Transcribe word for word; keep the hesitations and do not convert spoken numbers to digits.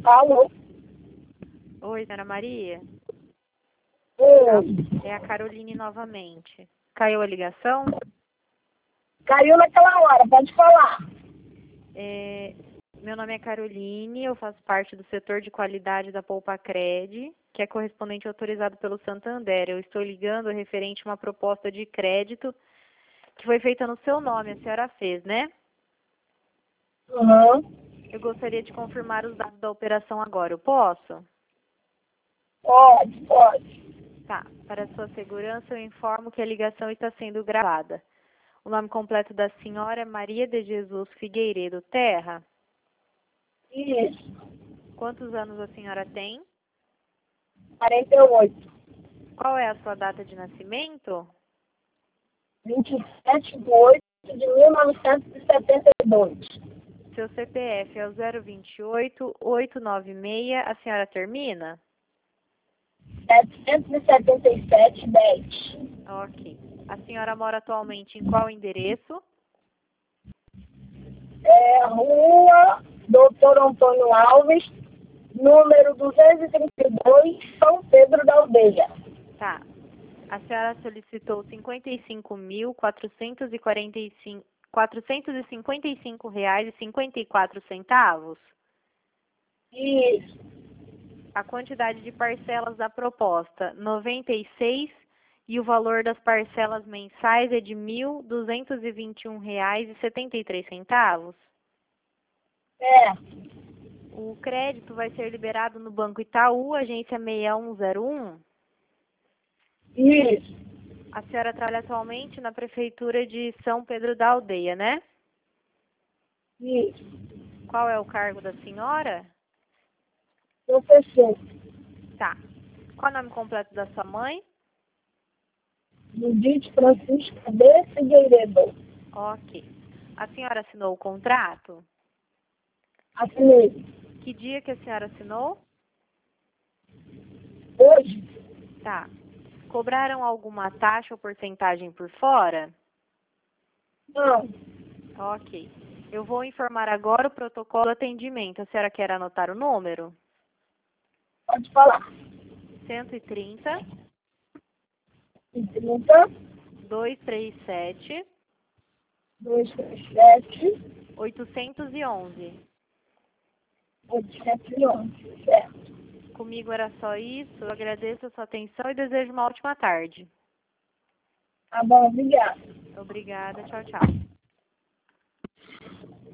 Alô? Oi, Ana Maria. Oi. É a Caroline novamente. Caiu a ligação? Caiu naquela hora, pode falar. É, meu nome é Caroline, eu faço parte do setor de qualidade da Poupa-Cred, que é correspondente autorizado pelo Santander. Eu estou ligando referente a uma proposta de crédito que foi feita no seu nome, a senhora fez, né? Uhum. Eu gostaria de confirmar os dados da operação agora. Eu posso? Pode, pode. Tá. Para sua segurança, eu informo que a ligação está sendo gravada. O nome completo da senhora é Maria de Jesus Figueiredo Terra. Isso. Quantos anos a senhora tem? quarenta e oito. Qual é a sua data de nascimento? vinte e sete de oito de mil novecentos e setenta e dois. Seu C P F é o zero vinte e oito, oitocentos e noventa e seis. A senhora termina? setecentos e setenta e sete, dez. Ok. A senhora mora atualmente em qual endereço? É, Rua Doutor Antônio Alves, número duzentos e trinta e dois, São Pedro da Aldeia. Tá. A senhora solicitou cinquenta e cinco mil, quatrocentos e quarenta e cinco, quatrocentos e cinquenta e cinco reais e cinquenta e quatro centavos. Isso. A quantidade de parcelas da proposta, noventa e seis, e o valor das parcelas mensais é de mil duzentos e vinte e um reais e setenta e três centavos. É. O crédito vai ser liberado no Banco Itaú, agência seis um zero um. Isso. A senhora trabalha atualmente na Prefeitura de São Pedro da Aldeia, né? Isso. Qual é o cargo da senhora? Professor. Tá. Qual é o nome completo da sua mãe? Judite Francisca de Figueiredo. Ok. A senhora assinou o contrato? Assinei. Que dia que a senhora assinou? Hoje? Tá. Cobraram alguma taxa ou porcentagem por fora? Não. Ok. Eu vou informar agora o protocolo de atendimento. A senhora quer anotar o número? Pode falar. cento e trinta, trinta, duzentos e trinta e sete, duzentos e trinta e sete, oitocentos e onze. oitocentos e onze. Certo. Comigo era só isso. Eu agradeço a sua atenção e desejo uma ótima tarde. Tá bom, obrigada. Obrigada. Tchau, tchau.